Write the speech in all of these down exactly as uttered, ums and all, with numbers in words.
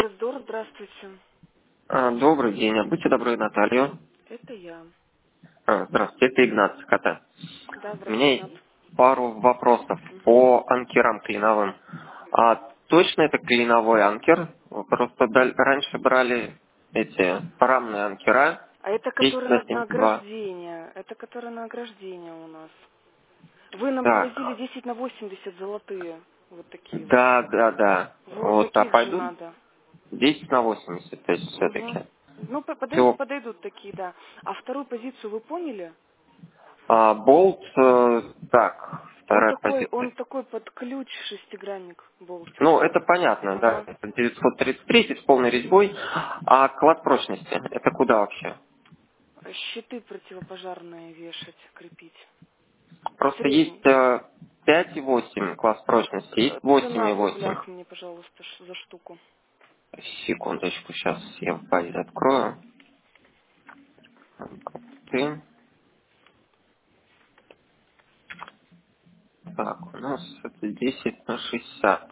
Дор, здравствуйте. А, Добрый день. А Будьте добры, Наталью. Это я. А, Здравствуйте, это Игнат с кота. Да, У меня здравствуйте, Игнат. есть пару вопросов Угу. по анкерам клиновым. А точно это клиновой анкер? Вы Просто дал- раньше брали эти рамные анкера А это который на, на десять восемьдесят два. ограждение. Это который на ограждение у нас. Вы нам привозили Так, десять на восемьдесят золотые. Вот такие вот. да, да, да. Вот Вот, а таких же пойдут надо. десять на восемьдесят, то есть Угу. все-таки. Ну, по- подойдут, Все. подойдут такие, да. А вторую позицию вы поняли? А, болт, э, так, Он вторая такой, позиция. он такой под ключ шестигранник болтик. Ну, это понятно, да. Ага. Это девятьсот тридцать три с полной резьбой. А класс прочности, это куда вообще? Щиты противопожарные вешать, крепить. Просто Средний. есть э, пять и восемь класс прочности, есть Э, восемь Цена и в восемь. рублях мне, пожалуйста, ш- за штуку. Секундочку, сейчас я в базе открою. Ты. Так, у нас это десять на шестьдесят.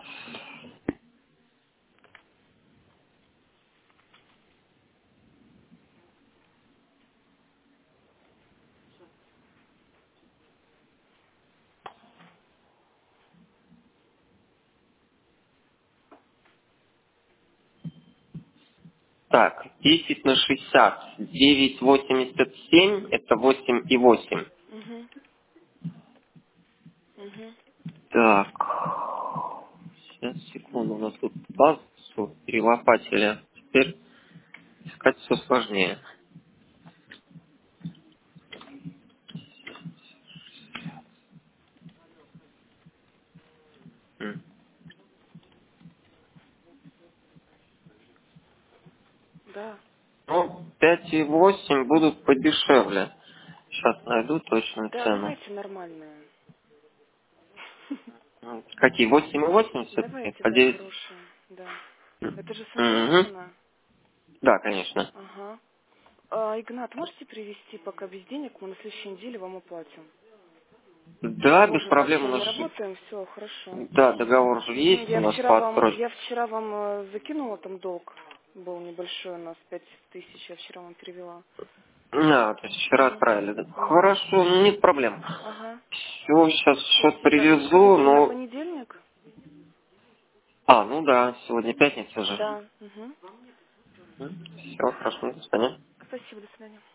Так, десять на шестьдесят. девять восемьдесят семь это восемь и восемь. Угу. Угу. Так, сейчас, секунду, у нас тут базу перелопатили. Теперь искать все сложнее. М. Да. Ну, пять и восемь будут подешевле. Сейчас найду точную Да, цену. давайте нормальные. М, Какие? восемь и восемь все-таки? Давайте, По да, девять? хорошие. Да. Это же Санжар Угу. цена? Да, конечно. Ага. А, Игнат, можете привезти пока без денег? Мы на следующей неделе вам оплатим. Да, Мы без же так с проблем у вами нас же... работаем, все, хорошо. Да, договор же Мгм. есть у Я нас вчера по вам, отсрочке. я вчера вам э, закинула там долг. Был небольшой у нас, пять тысяч, я вчера вам перевела. А, то есть вчера Угу. отправили. Да. Угу. Хорошо, нет проблем. Ага. Все, сейчас счет Спасибо. И привезу, привезем на ну... понедельник? А, ну да, сегодня пятница же. Да. Угу. Все, хорошо, до свидания. Спасибо, до свидания.